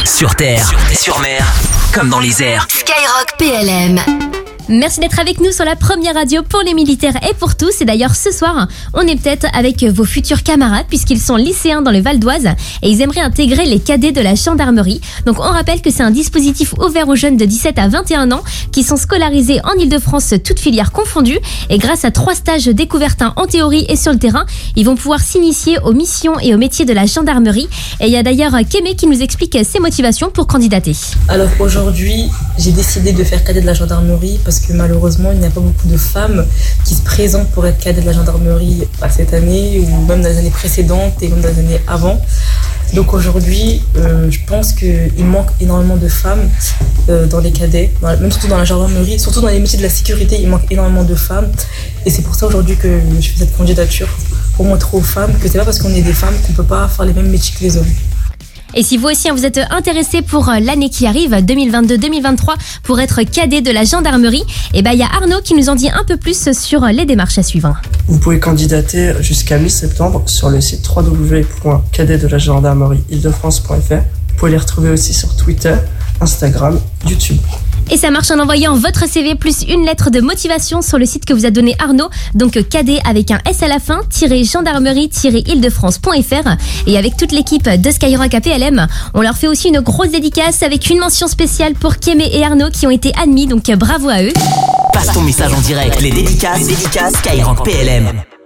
Sur terre, sur mer, comme dans les airs. Skyrock PLM. Merci d'être avec nous sur la première radio pour les militaires et pour tous. Et d'ailleurs, ce soir, on est peut-être avec vos futurs camarades puisqu'ils sont lycéens dans le Val d'Oise et ils aimeraient intégrer les cadets de la gendarmerie. Donc, on rappelle que c'est un dispositif ouvert aux jeunes de 17 à 21 ans qui sont scolarisés en Ile-de-France, toutes filières confondues. Et grâce à 3 stages découvertes en théorie et sur le terrain, ils vont pouvoir s'initier aux missions et aux métiers de la gendarmerie. Et il y a d'ailleurs Kémé qui nous explique ses motivations pour candidater. Alors aujourd'hui, j'ai décidé de faire cadet de la gendarmerie parce que malheureusement, il n'y a pas beaucoup de femmes qui se présentent pour être cadet de la gendarmerie cette année ou même dans les années précédentes et même dans les années avant. Donc aujourd'hui, je pense qu'il manque énormément de femmes dans les cadets, même surtout dans la gendarmerie, surtout dans les métiers de la sécurité, il manque énormément de femmes. Et c'est pour ça aujourd'hui que je fais cette candidature, pour montrer aux femmes que c'est pas parce qu'on est des femmes qu'on peut pas faire les mêmes métiers que les hommes. Et si vous aussi vous êtes intéressé pour l'année qui arrive, 2022-2023, pour être cadet de la gendarmerie, il y a Arnaud qui nous en dit un peu plus sur les démarches à suivre. Vous pouvez candidater jusqu'à mi-septembre sur le site www.cadetdelagendarmerie-ile-de-france.fr. Vous pouvez les retrouver aussi sur Twitter, Instagram, YouTube. Et ça marche en envoyant votre CV plus une lettre de motivation sur le site que vous a donné Arnaud, donc cadet avec un S à la fin, gendarmerie-ile-de-france.fr. Et avec toute l'équipe de Skyrock à PLM, on leur fait aussi une grosse dédicace avec une mention spéciale pour Kémé et Arnaud qui ont été admis, donc bravo à eux. Passe ton message en direct, les dédicaces Skyrock PLM.